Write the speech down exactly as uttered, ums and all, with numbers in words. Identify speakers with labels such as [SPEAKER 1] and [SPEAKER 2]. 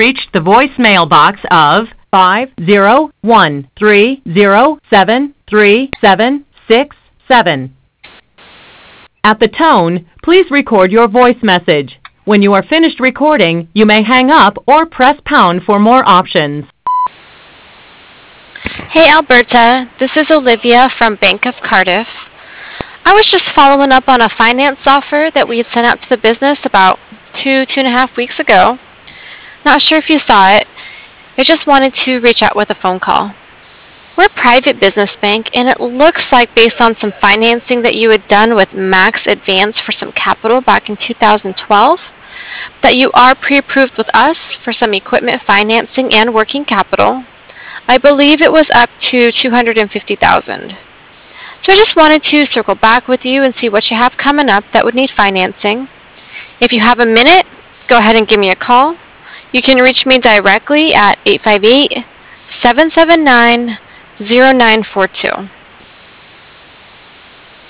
[SPEAKER 1] reached the voicemail box of five zero one three zero seven three seven six seven. At the tone, please record your voice message. When you are finished recording, you may hang up or press pound for more options.
[SPEAKER 2] Hey Alberta, this is Olivia from Bank of Cardiff. I was just following up on a finance offer that we had sent out to the business about two, two and a half weeks ago. Not sure if you saw it. I just wanted to reach out with a phone call. We're a private business bank, and it looks like based on some financing that you had done with Max Advance for some capital back in two thousand twelve, that you are pre-approved with us for some equipment financing and working capital. I believe it was up to two hundred fifty thousand dollars. So I just wanted to circle back with you and see what you have coming up that would need financing. If you have a minute, go ahead and give me a call. You can reach me directly at eight five eight, seven seven nine, zero nine four two.